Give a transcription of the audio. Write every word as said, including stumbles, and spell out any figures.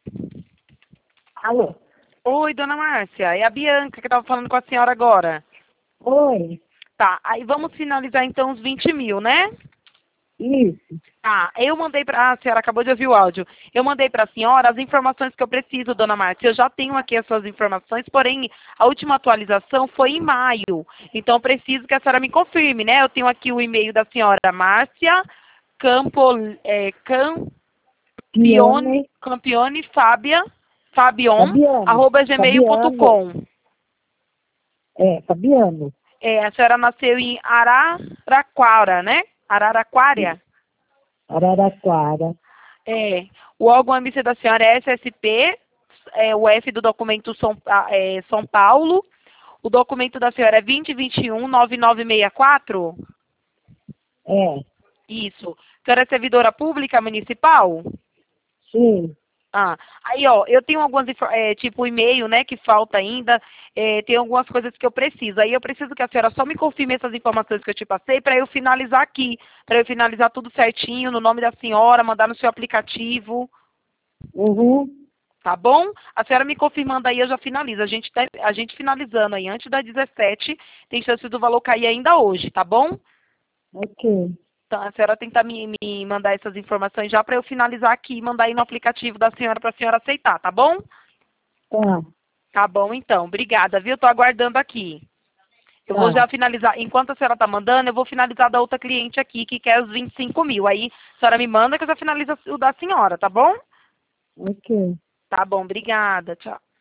Alô? Oi, dona Márcia. É a Bianca que estava falando com a senhora agora. Oi? Tá, aí vamos finalizar então os vinte mil, né? Isso. Tá, eu mandei para... Ah, a senhora acabou de ouvir o áudio. Eu mandei para a senhora as informações que eu preciso, dona Márcia. Eu já tenho aqui as suas informações, porém, a última atualização foi em maio. Então, eu preciso que a senhora me confirme, né? Eu tenho aqui o e-mail da senhora Márcia Campo, é, Campione, Pione, Campione Fábia, Fabion, Fabiano. arroba gmail ponto Fabiano. com. É, Fabiano. É, a senhora nasceu em Araraquara, né? Araraquara? Araraquara. É. O órgão A M C da senhora é S S P, é, o F do documento São, ah, é, São Paulo. O documento da senhora é vinte vinte e um nove nove seis quatro? É, Isso. A senhora é servidora pública municipal? sim. Ah, aí, ó, eu tenho algumas, info- é, tipo, e-mail, né, que falta ainda, é, tem algumas coisas que eu preciso. Aí eu preciso que a senhora só me confirme essas informações que eu te passei para eu finalizar aqui, para eu finalizar tudo certinho, no nome da senhora, mandar no seu aplicativo, Uhum. tá bom? A senhora me confirmando aí, eu já finalizo. A gente, tá- a gente finalizando aí antes das dezessete, tem chance do valor cair ainda hoje, tá bom? Ok. Então, a senhora tenta me, me mandar essas informações já para eu finalizar aqui e mandar aí no aplicativo da senhora para a senhora aceitar, tá bom? Tá, Tá bom, então. Obrigada, viu? Tô aguardando aqui. Eu vou tá. já finalizar. Enquanto a senhora tá mandando, eu vou finalizar da outra cliente aqui, que quer os vinte e cinco mil. Aí, a senhora me manda que eu já finalizo o da senhora, tá bom? Ok. Tá bom, obrigada. Tchau.